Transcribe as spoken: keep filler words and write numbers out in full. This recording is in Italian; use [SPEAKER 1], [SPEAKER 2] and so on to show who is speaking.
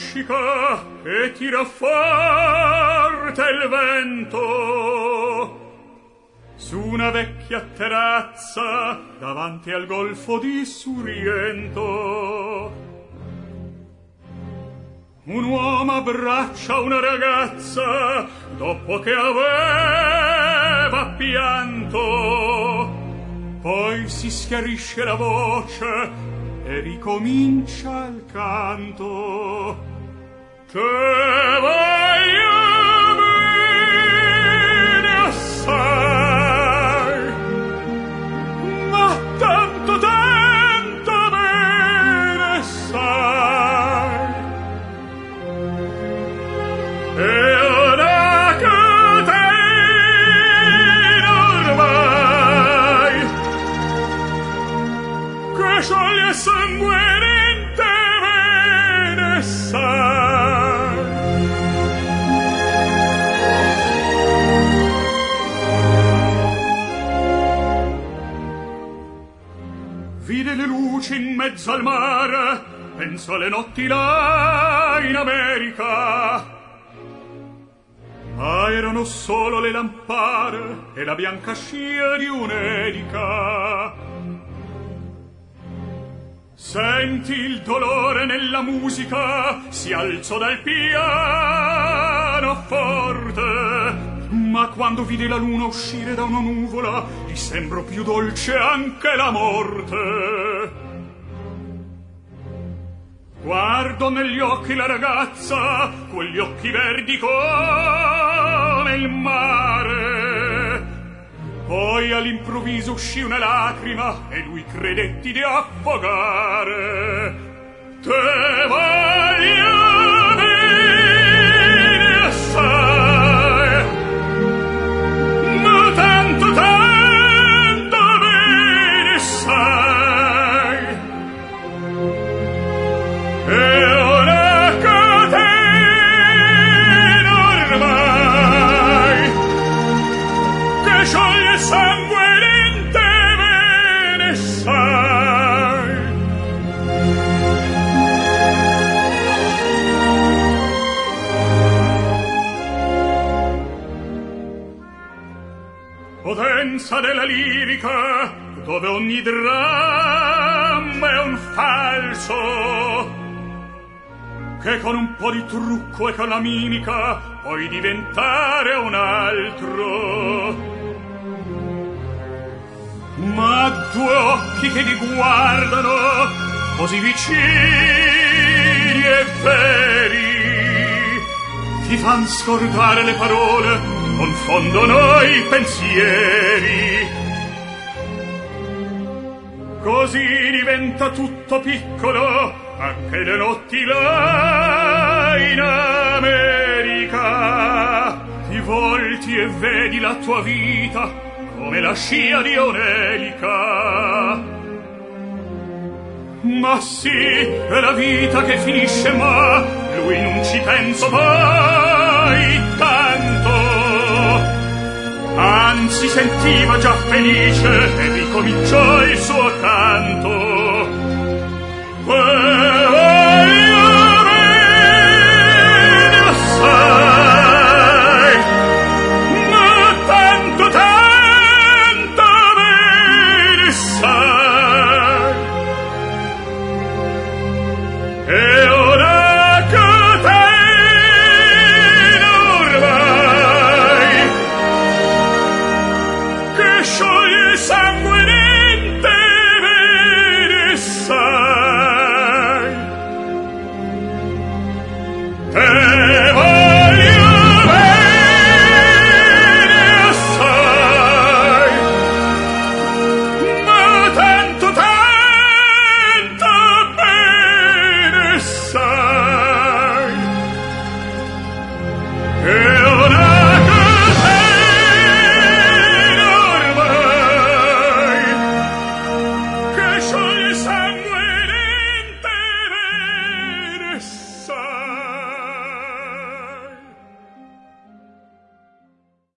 [SPEAKER 1] strascica e tira forte il vento su una vecchia terrazza davanti al golfo di Suriento. Un uomo abbraccia una ragazza dopo che aveva pianto, poi si schiarisce la voce e ricomincia il canto. Te voglio bene assai, ma tanto tanto bene sai, e ora che te non vai, che scioglie sanguinante bene sai. Vide le luci in mezzo al mare, penso alle notti là in America. Ah, erano solo le lampare e la bianca scia di un'elica. Senti il dolore nella musica, si alzò dal piano forte, ma quando vide la luna uscire da una nuvola, gli sembrò più dolce anche la morte. Guardo negli occhi la ragazza, quegli occhi verdi come il mare. Poi all'improvviso uscì una lacrima e lui credetti di affogare. Te voglio bene assai, ma tanto tanto bene sai, e ora che te non vai, che scioglie sanguinante bene sai. Potenza della lirica, dove ogni dramma è un falso, che con un po' di trucco e con la mimica puoi diventare un altro. Ma due occhi che ti guardano così vicini e veri ti fan scordare le parole, confondono i pensieri. Così diventa tutto piccolo anche le notti là in America. Ti volti e vedi la tua vita come la scia di un'elica. Ma sì, è la vita che finisce, ma lui non ci pensa mai tanto. Anzi, sentiva già felice e ricominciò il suo canto. Scioglie sangue